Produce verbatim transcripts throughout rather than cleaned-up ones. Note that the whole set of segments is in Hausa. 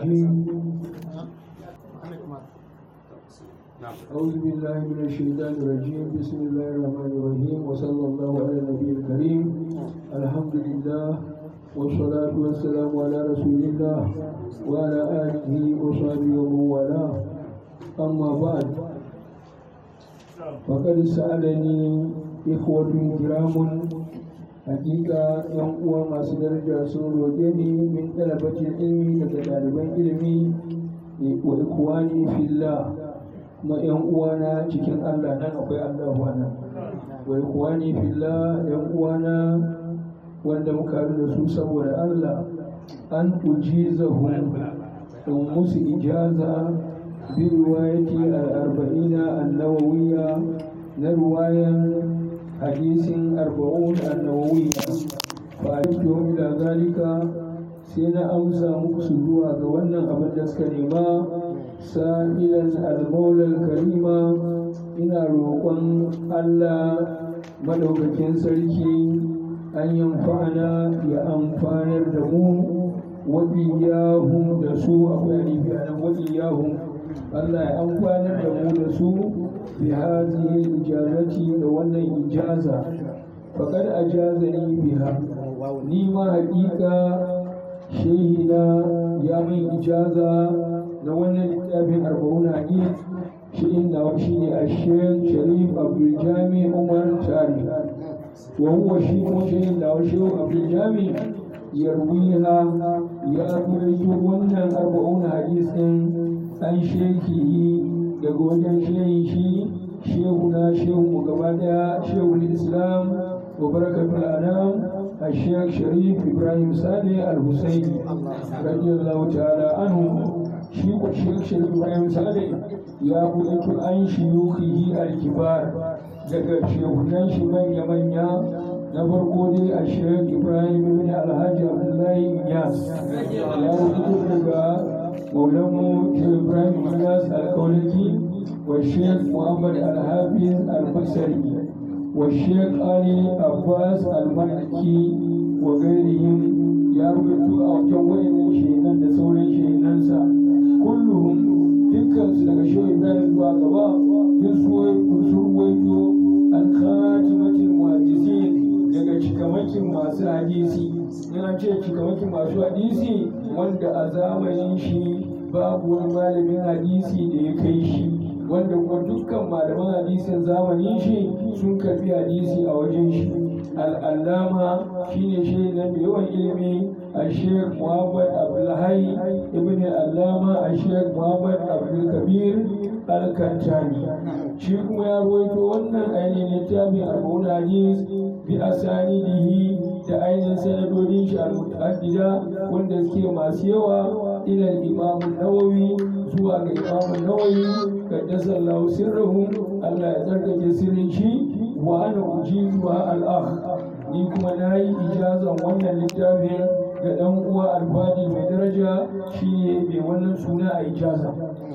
الرجيم أعوذ بالله من الشيطان الرجيم بسم الله الرحمن الرحيم وصلى الله على النبي الكريم الحمد لله والصلاة والسلام على رسول الله وعلى آله وصحبه ومن والاه أما بعد فقد سألني إخوة كرام حقيقة ينقوى ما سدرجة سنوجني من طلبة العلم لكتابة علمي وإخواني في الله ما ينقوانا cikin Allah nan akwai Allah wana wa ikhwani fillah yanquwana wanda muka da su saboda Allah an ujizahum in musu ijaza bi riwayati al-arba'ina an-nawawiyya na riwayan hadisin arba'un an-nawawiyya fa ajtu ila zalika sai na amsa muku su zuwa ga wannan abin da suka nema sa'ilan al-maula al-karima ina roƙon Allah madaukakin sarki an yanfa'ana ya amfanar da mu wa iyahum da su akwai alifi a nan wa iyahum Allah ya amfanar da mu da su bi hadhihi ijazati da wannan ijaza faqad ajazani biha ni ma haƙiƙa shehina ya min ijaza na wannan littafin arba'un hadith shi inda shi ne a Sheikh Sharif Abdul Jami Umar Tari wa huwa shi kuma shi inda Sheikh Abdul Jami yarwiha ya rubuta wannan arba'un hadith din an shehi daga wajen shehin shi shehu na shehu mu gaba daya shehul Islam wa barakatul anam الشيخ شريف إبراهيم صالح الحسيني رضي الله تعالى عنه شيخ الشيخ شريف إبراهيم صالح يقول عن شيوخه الكبار daga shehunan shi manya-manya na farko dai a shek Ibrahim ibn Alhaji Abdullahi Inyas ya rubuto daga maulanmu Ibrahim Inyas al-Kaulaki wa shek Muhammad al-Hafiz al-Basri والشيخ علي عباس المالكي وغيرهم يربطوا أو جوين شيئا دسولا شيئا سا كلهم دكان سلك شيء بين الواقع يسوي يسوي الخاتمة المحدثين daga cikamakin masu hadisi yana ce cikamakin masu hadisi wanda a zamanin shi babu wani malamin hadisi da ya kai shi wanda kuma dukkan malaman hadisin zamanin shi sun karbi hadisi a wajen shi al'allama shine shi na yawan ilimi a sheikh muhammad abdullahi ibn al'allama a sheikh muhammad abdulkabir al-kantani shi kuma ya rawaito wannan ainihin littafin arba'un hadis bi asanidihi da ainihin sanadodin shi al-mutaaddida wanda suke masu yawa ila imam nawawi zuwa ga imam nawawi kaddasa Allah sirruhu Allah ya tsarkake sirrin shi wa ana ujizuha al-akh ni kuma nayi ijazan wannan littafin ga dan uwa al-fadi mai daraja shi mai wannan suna a ijaza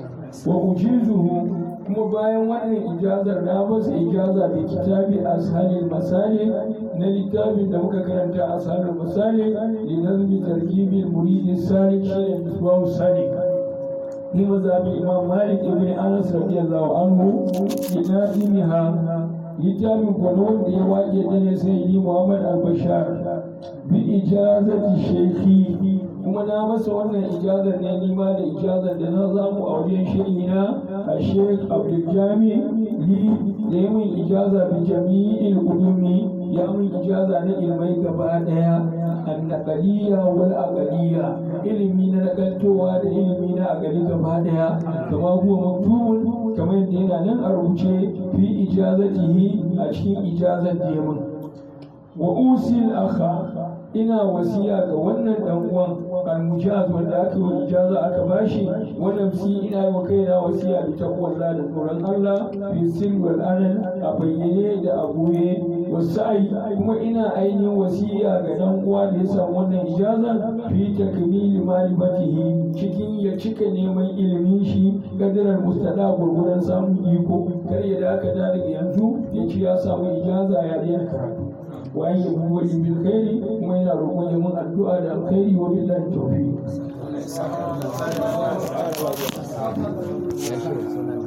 wa ujizuhu kuma bayan wannan ijazar na masa ijaza da kitabi ashalil masalik na littafin da muka karanta ashalil masalik li nazmi tarkibil murid salik shi misbahu salik ni mazhabi imam malik ibn anas radiyallahu anhu ina imiha littafin kwano da ya waƙe da ne sai yi muhammad al-bashar bi ijazati shaykhi kuma na masa wannan ijazar ne nima da ijazar da na zamu a wajen shehina a sheikh abdul jami li da ya min ijaza bi jami'il ulumi ya min ijaza na ilmai gaba daya annaqaliyya wal aqaliyya ilimi na nakaltowa da ilimi na aqali gaba daya kama huwa maktubun kamar yadda yana nan a rubuce fi ijazatihi a cikin ijazar da ya min wa usil akha ina wasiya ga wannan dan uwan al-mujaz wanda aka yi ijaza aka bashi wannan si ina yi wa kaina wasiya da taqwallah da tsoron Allah fi sirri wal anan a bayyane da a goye wasai kuma ina ainihin wasiya ga dan uwa da ya samu wannan ijaza fi takmili malibatihi cikin ya cika neman ilimin shi gadarar mustada gurguran samun iko kar ya dakata daga yanzu ya ci ya samu ijaza ya daina karatu وأن يبوي بالخير ومن يرغب من الدعاء للخير وبالله التوفيق Allah ya saka.